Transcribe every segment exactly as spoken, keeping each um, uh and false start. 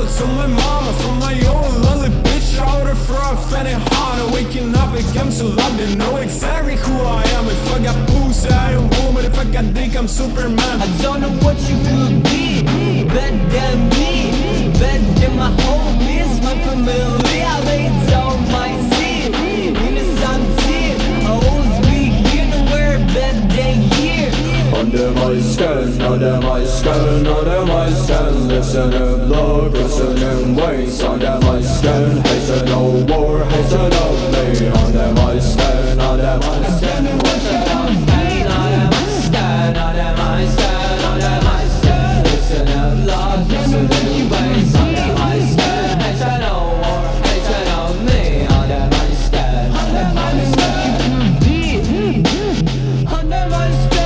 to my mama from my own lonely bitch. Out of for a fanny Honda. Waking up again so loud, they know exactly who I am. If I got pussy, I am woman. If I got dick, I'm Superman. I don't know what you could be, better than me, better than my homies, my family. I laid down my seat, innocent teeth. I always be here, nowhere better than here. Under my skin, under my skin, under my skin. Listen and look, listen and waste. Under my skin, hasten no war, hasten no me. Under my skin, under my skin. What should I say? Under my skin, under my skin, under my skin. Listen and look, listen and waste. Under my skin, hasten no war, hasten no me. Under my skin, under my skin. Under my skin.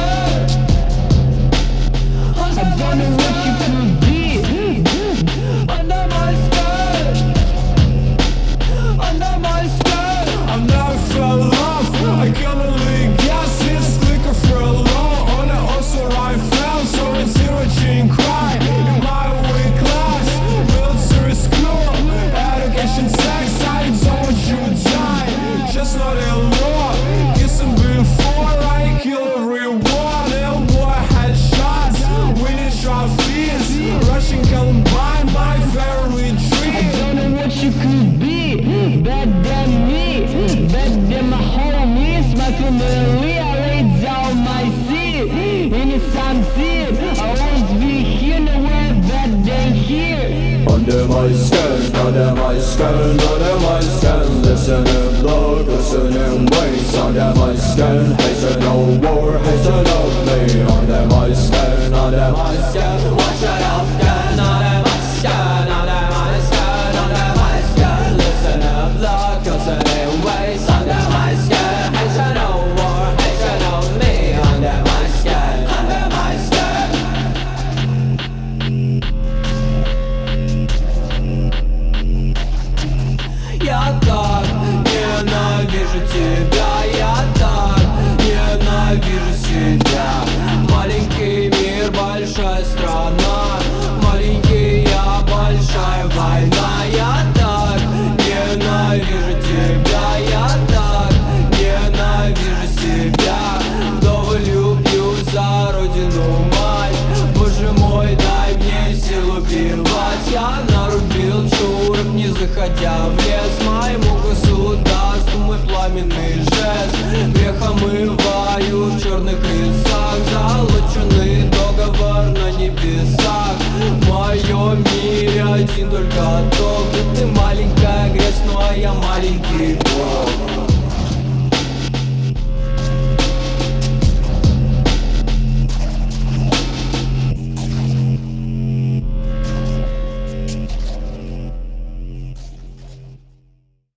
You could be better than me, better than my homies, my family. I laid down my seat, innocent seat. I always be here, nowhere better than here. Under my skin, under my skin, under my skin. Listen and look, listen and wait. Under my skin, hasten no war, hasten no me. Under my skin, under my skin. What should I stand? Under my skin, under my skin, under my skin. Listen and look, listen and wait. Under my skin, hasten no war, hasten no me. Under my skin, under my skin. Я так ненавижу тебя, я так ненавижу себя. Маленький мир, большая страна, маленький я, большая война. Я так ненавижу тебя, я так ненавижу себя. Вдоволь люблю за родину мать, Боже мой, дай мне силу убивать. Я нарубил чурок, не заходя в лес. Моему государству мой пламенный жест. Грех омываю в черных лесах, золоченый дом.